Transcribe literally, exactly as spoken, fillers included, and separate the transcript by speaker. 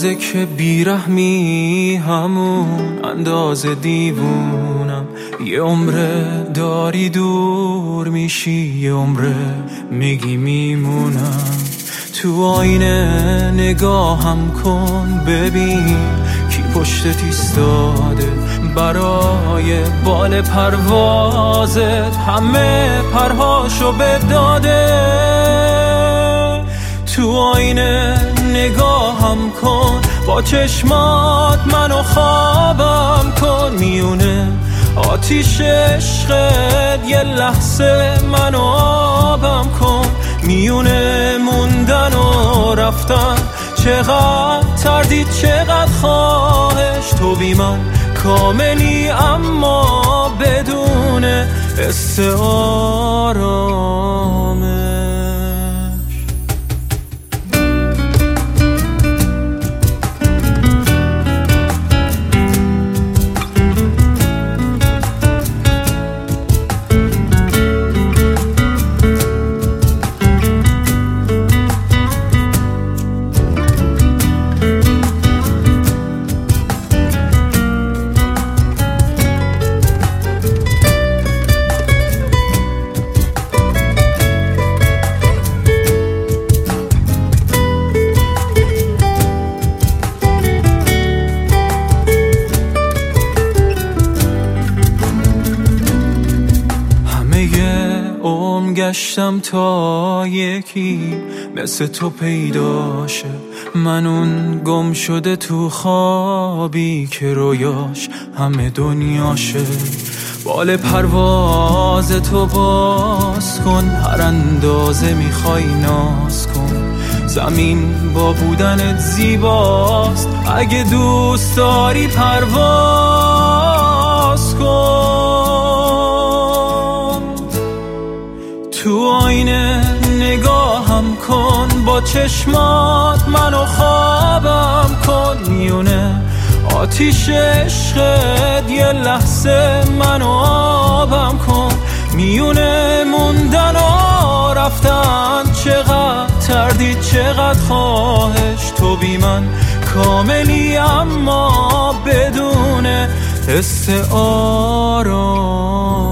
Speaker 1: اندازه که بیرحمی همون اندازه دیوونم. یه عمره داری دور میشی، یه عمره میگی میمونم. تو آینه نگاهم کن ببین کی پشتت ایستاده. برای بال پروازت همه پرهاشو بداده. تو آینه نگاهم کن با چشمات منو خوابم کن. میونه آتیش عشقت یه لحظه منو آبم کن. میونه موندن و رفتن چقدر تردید چقدر خواهش. تو بی من کاملی اما بدون استعارامش. گشتم تا یکی مثل تو پیدا شه. من اون گم شده تو خوابی که رویاش همه دنیاشه. بال پرواز تو باز کن، هر اندازه میخوای ناز کن. زمین با بودنت زیباست، اگه دوست داری پرواز کن. تو آینه نگاهم کن با چشمات منو خوابم کن. میونه آتیش عشقت یه لحظه منو آبم کن. میونه موندن و رفتن چقدر تردید چقدر خواهش. تو بی من کاملی اما بدون استعاره.